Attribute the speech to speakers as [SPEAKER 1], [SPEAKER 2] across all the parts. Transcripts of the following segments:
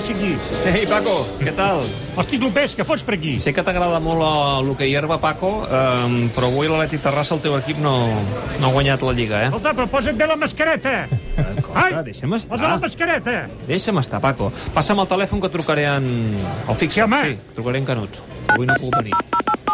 [SPEAKER 1] passi aquí.
[SPEAKER 2] Ei, Paco, què tal?
[SPEAKER 1] Hosti, Clopés, què fots per aquí?
[SPEAKER 2] Sé que t'agrada molt l'hoquei herba, Paco, però avui l'Atlètic Terrassa, el teu equip, no ha guanyat la Lliga,
[SPEAKER 1] Escolta, però posa't bé la mascareta.
[SPEAKER 2] Ai, deixa'm estar.
[SPEAKER 1] Posa la mascareta.
[SPEAKER 2] Deixa'm estar, Paco. Passa'm el telèfon que trucaré al fixe.
[SPEAKER 1] Sí, home.
[SPEAKER 2] Sí, trucaré en Canut. Avui no puc venir.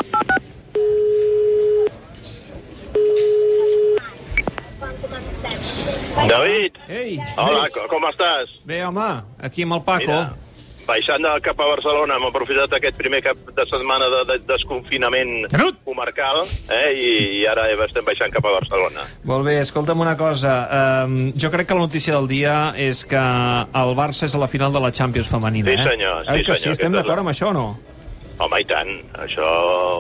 [SPEAKER 3] David!
[SPEAKER 2] Ei!
[SPEAKER 3] Hola, com estàs?
[SPEAKER 2] Bé, home, aquí amb el Paco.
[SPEAKER 3] Mira, baixant cap a Barcelona, hem aprofitat aquest primer cap de setmana de desconfinament
[SPEAKER 1] Canut!
[SPEAKER 3] comarcal, i ara estem baixant cap a Barcelona.
[SPEAKER 2] Molt bé, escolta'm una cosa. Jo crec que la notícia del dia és que el Barça és a la final de la Champions femenina,
[SPEAKER 3] Sí, senyor, sí,
[SPEAKER 2] que sí,
[SPEAKER 3] senyor,
[SPEAKER 2] estem
[SPEAKER 3] aquest
[SPEAKER 2] d'acord
[SPEAKER 3] és
[SPEAKER 2] amb això o no?
[SPEAKER 3] Home, i tant. Això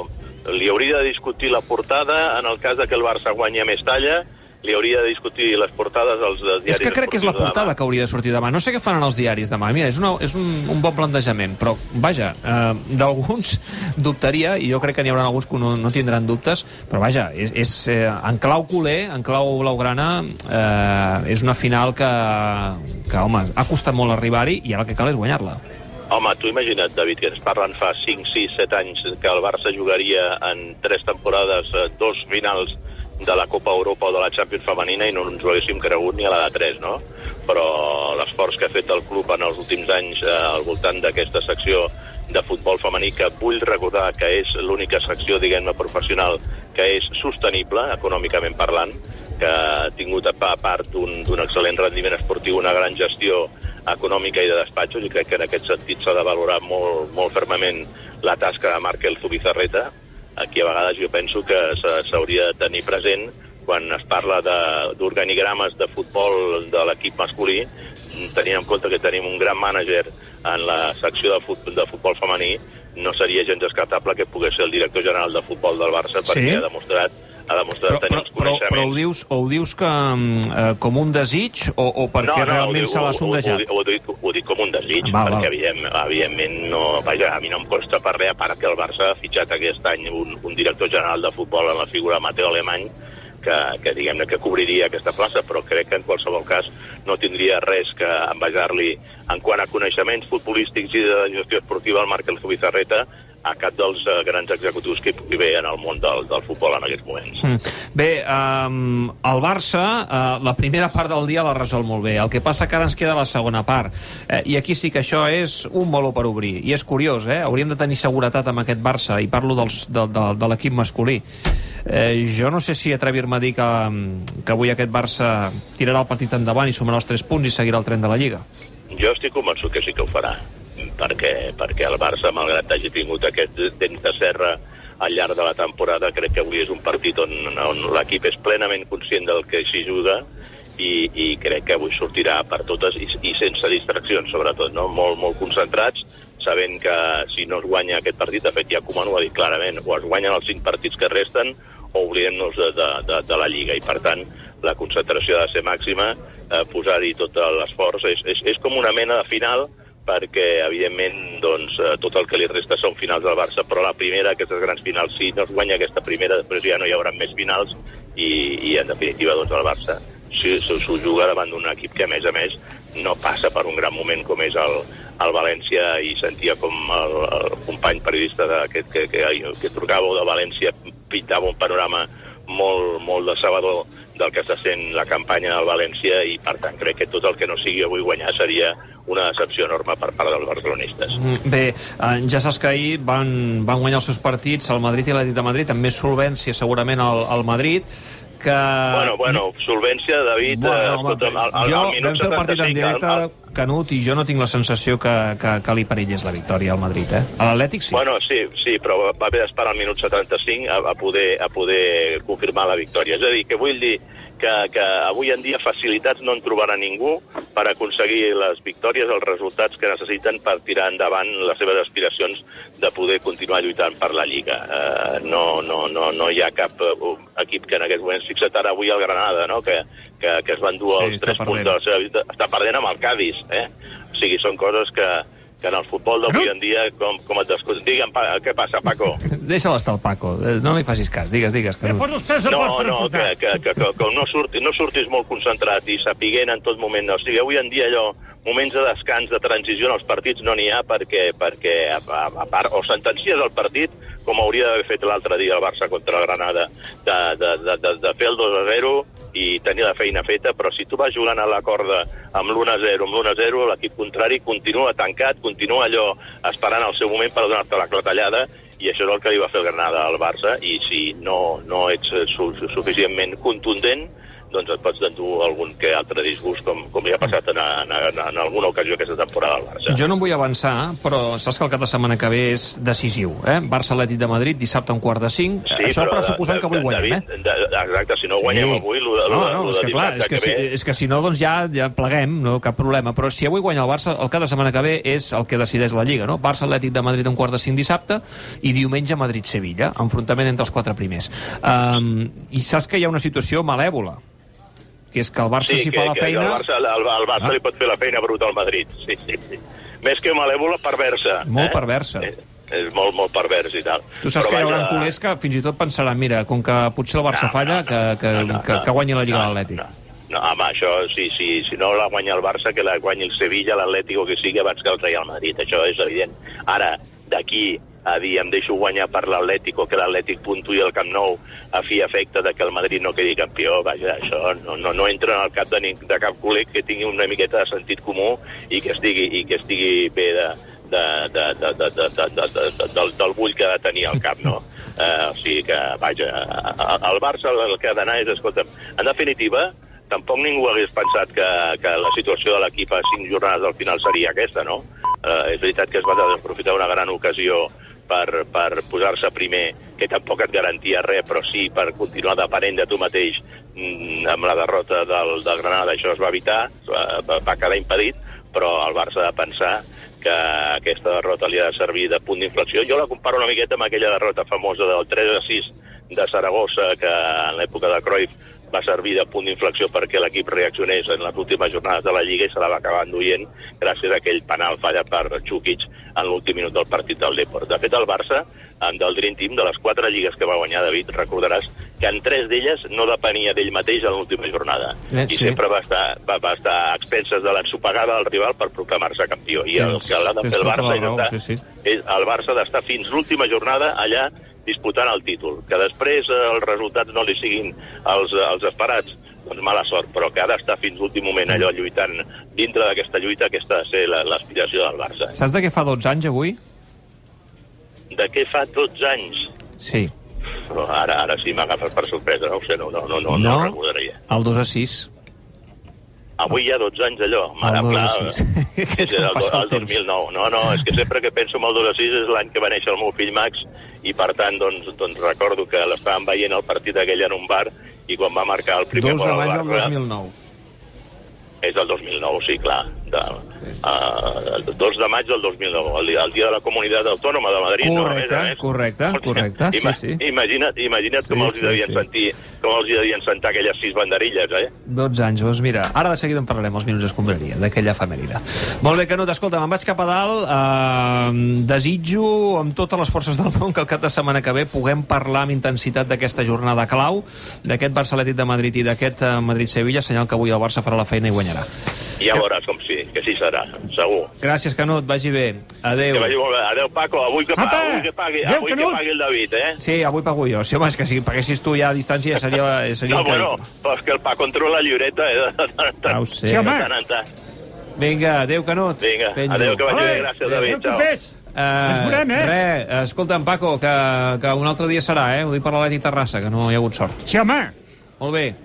[SPEAKER 3] li hauria de discutir la portada en el cas de que el Barça guanyi més talla. Li hauria de discutir les portades als diaris.
[SPEAKER 2] És que crec que és la
[SPEAKER 3] esportius de
[SPEAKER 2] portada
[SPEAKER 3] demà.
[SPEAKER 2] que hauria de sortir demà. No sé què faran els diaris demà. Mira, és un bon plantejament, però, vaja, d'alguns dubtaria, i jo crec que n'hi haurà alguns que no tindran dubtes, però, vaja, en clau culer, en clau blaugrana, és una final que, home, ha costat molt arribar-hi i ara el que cal és guanyar-la.
[SPEAKER 3] Home, tu imagina't, David, que ens parlen fa 5, 6, 7 anys que el Barça jugaria en 3 temporades 2 finals de la Copa Europa o de la Champions femenina i no ens ho haguéssim cregut ni a la de 3, no? Però l'esforç que ha fet el club en els últims anys al voltant d'aquesta secció de futbol femení, que vull recordar que és l'única secció, diguem-ne, professional que és sostenible, econòmicament parlant, que ha tingut a part d'un excel·lent rendiment esportiu, una gran gestió econòmica i de despatxos, i crec que en aquest sentit s'ha de valorar molt, molt fermament la tasca de Markel Zubizarreta. Aquí a vegades jo penso que s'hauria de tenir present quan es parla d'organigrames de futbol de l'equip masculí, tenint en compte que tenim un gran mànager en la secció de futbol femení, no seria gens descartable que pogués ser el director general de futbol del Barça, perquè ha demostrat tenir uns coneixements.
[SPEAKER 2] Però ho dius que com un desig o perquè realment se l'ha sondejat?
[SPEAKER 3] Ho dic com un desig, perquè evidentment vaja, a mi no em costa per res, a part que el Barça ha fitxat aquest any un director general de futbol en la figura Mateo Alemany, que diguem-ne que cobriria aquesta plaça, però crec que en qualsevol cas no tindria res que envejar-li en quant a coneixements futbolístics i de gestió esportiva al Markel Zubizarreta a cap dels grans executius que hi pugui haver en el món del futbol en aquests moments.
[SPEAKER 2] Bé, el Barça la primera part del dia l'ha resolt molt bé, el que passa que ara ens queda la segona part, i aquí sí que això és un meló per obrir, i és curiós, hauríem de tenir seguretat amb aquest Barça, i parlo de l'equip masculí. Jo no sé si atrevir-me a dir que avui aquest Barça tirarà el partit endavant i sumarà els 3 punts i seguirà el tren de la Lliga.
[SPEAKER 3] Jo estic convençut que sí que ho farà, perquè el Barça, malgrat hagi tingut aquest dents de serra al llarg de la temporada, crec que avui és un partit on l'equip és plenament conscient del que s'hi juga i crec que avui sortirà per totes i sense distraccions, sobretot, no? Molt concentrats, sabent que si no es guanya aquest partit, de fet ja Koeman ho ha dit clarament, o es guanyen els 5 partits que resten o oblidem-nos de la Lliga, i per tant la concentració ha de ser màxima, posar-hi tot l'esforç, és com una mena de final, perquè evidentment doncs, tot el que li resta són finals del Barça, però la primera, aquestes grans finals, si no es guanya aquesta primera, després ja no hi haurà més finals i en definitiva doncs el Barça s'ho juga davant d'un equip que a més no passa per un gran moment com és el València, i sentia com el company periodista que trucava de València pintava un panorama molt decebedor del que està sent la campanya del València, i per tant crec que tot el que no sigui avui guanyar seria una decepció enorme per part dels barcelonistes.
[SPEAKER 2] Bé, ja saps que ahir van guanyar els seus partits el Madrid i l'Atlètic de Madrid, amb més solvència segurament el Madrid, que...
[SPEAKER 3] Bueno, solvència, David...
[SPEAKER 2] Jo vam fer el partit en directe, Canut, i jo no tinc la sensació que li perillés la victòria al Madrid, A l'Atlètic sí.
[SPEAKER 3] Bueno, sí, però va haver d'esperar al minut 75 a poder confirmar la victòria. És a dir, que vull dir que avui en dia facilitats no en trobarà ningú per aconseguir les victòries, els resultats que necessiten per tirar endavant les seves aspiracions de poder continuar lluitant per la Lliga. No hi ha cap equip que en aquests moments... Fixa't ara avui el Granada, no? que es van dur els 3 punts de la seva vida. Està perdent amb el Cádiz, O sigui, són coses que en el futbol d'avui en dia, com et descomptes... Digue'm, què passa, Paco?
[SPEAKER 2] Deixa-la estar el Paco, no li facis cas, digues.
[SPEAKER 3] No, que no surtis molt concentrat i sapiguent en tot moment. O sigui, avui en dia allò, moments de descans, de transició en els partits no n'hi ha perquè a part, o sentencies el partit, com hauria d'haver fet l'altre dia el Barça contra el Granada, de fer el 2-0 i tenir la feina feta, però si tu vas jugant a la corda amb l'1-0, l'equip contrari continua tancat, continua allò esperant el seu moment per donar-te la clatellada, i això és el que li va fer el Granada al Barça, i si no ets suficientment contundent, doncs et pots endur algun que altre disgust, com ja ha passat en alguna ocasió aquesta temporada al Barça.
[SPEAKER 2] Jo no em vull avançar, però saps que el cap de setmana que ve és decisiu, eh? Barça-Atlètic de Madrid, dissabte a 4:45.
[SPEAKER 3] Sí,
[SPEAKER 2] això pressuposant que avui guanyem,
[SPEAKER 3] Exacte, si no guanyem avui,
[SPEAKER 2] és que si no, doncs ja pleguem, no cap problema. Però si avui guanya el Barça, el cap de setmana que ve és el que decideix la Lliga, no? Barça-Atlètic de Madrid a 4:45 dissabte i diumenge Madrid-Sevilla, enfrontament entre els 4 primers. I saps que hi ha una situació malèvola, que és que el Barça, si fa la feina...
[SPEAKER 3] El Barça li pot fer la feina bruta al Madrid, sí. Més que malèvola, perversa.
[SPEAKER 2] Molt perversa.
[SPEAKER 3] És molt pervers i tal.
[SPEAKER 2] Tu saps que hi haurà culers que fins i tot pensaran, mira, com que potser el Barça falla, que guanyi la Lliga l'Atlètic.
[SPEAKER 3] No, home, això, si no la guanya el Barça, que la guanyi el Sevilla, l'Atlètic o que sigui, abans que el Real Madrid, això és evident. Ara, d'aquí a dir em deixo guanyar per l'Atlètic o que l'Atlètic puntuï al Camp Nou a fi efecte de que el Madrid no quedi campió, vaja, això no entra en el cap de cap culer que tingui una miqueta de sentit comú i que estigui bé del bull que ha de tenir al cap, no? O sigui que, vaja, el Barça el que ha d'anar és, escolta'm, en definitiva, tampoc ningú hagués pensat que la situació de l'equip a 5 jornades al final seria aquesta, no? És veritat que es va desaprofitar una gran ocasió per posar-se primer, que tampoc et garantia res, però sí per continuar depenent de tu mateix amb la derrota del Granada. Això es va evitar, va quedar impedit, però el Barça ha de pensar que aquesta derrota li ha de servir de punt d'inflexió. Jo la comparo una miqueta amb aquella derrota famosa del 3-6 de Saragossa, que en l'època de Cruyff va servir de punt d'inflexió perquè l'equip reaccionés en les últimes jornades de la Lliga i se la va acabar enduient gràcies a aquell penal fallat per Čukić en l'últim minut del partit del Depor. De fet, el Barça, del Dream Team, de les 4 lligues que va guanyar, David, recordaràs que en 3 d'elles no depenia d'ell mateix en l'última jornada. I sempre va estar a expenses de l'ensopegada del rival per proclamar-se campió. I el que l'ha de fer el Barça és el Barça d'estar fins l'última jornada allà disputant el títol. Que després els resultats no li siguin els esperats, doncs mala sort, però que ha d'estar fins l'últim moment allò lluitant dintre d'aquesta lluita, aquesta ha de ser l'aspiració del Barça.
[SPEAKER 2] Saps de què fa 12 anys avui?
[SPEAKER 3] De què fa 12 anys?
[SPEAKER 2] Sí.
[SPEAKER 3] Però ara sí m'agafes per sorpresa, no ho sé, no recordaria.
[SPEAKER 2] El 2-6.
[SPEAKER 3] Avui hi ha 12 anys allò.
[SPEAKER 2] El 2-6.
[SPEAKER 3] És el 2009. No, és que sempre que penso en el 2-6 és l'any que va néixer el meu fill Max i per tant doncs recordo que l'estàvem veient el partit aquell en un bar i quan va marcar el primer gol al Barça...
[SPEAKER 2] 2 de maig del 2009.
[SPEAKER 3] És el 2009, sí, clar. El 2 de maig del 2009, el dia de la Comunitat Autònoma de Madrid.
[SPEAKER 2] Correcte, sí.
[SPEAKER 3] Imagina't com els devien sentar aquelles 6 banderilles,
[SPEAKER 2] 12 anys, doncs mira, ara de seguida en parlarem els minuts d'escombraria, d'aquella efemèride. Molt bé, Canut, escolta, me'n vaig cap a dalt, desitjo amb totes les forces del món que el cap de setmana que ve puguem parlar amb intensitat d'aquesta jornada clau, d'aquest Barça-Atlètic de Madrid i d'aquest Madrid-Sevilla, senyal que avui el Barça farà la feina i guanyarà.
[SPEAKER 3] Ja veuràs com sí, que sí serà, segur.
[SPEAKER 2] Gràcies, Canut, vagi bé. Adéu.
[SPEAKER 3] Que vagi molt bé. Adéu, Paco. Avui que pagui el David,
[SPEAKER 2] Sí, avui pago jo. Sí, home, és que si paguessis tu ja a distància ja seria
[SPEAKER 3] no, bueno, però és que el Paco entra la llibreta,
[SPEAKER 2] ho sé.
[SPEAKER 1] Sí, home.
[SPEAKER 2] Vinga, adéu, Canut.
[SPEAKER 3] Vinga, adéu, que vagi bé. Gràcies, David. Ciao.
[SPEAKER 1] Ens veurem,
[SPEAKER 2] escolta'm, Paco, que un altre dia serà, ho dic per l'Atlètic Terrassa, que no hi ha hagut sort.
[SPEAKER 1] Sí, home.
[SPEAKER 2] Molt bé.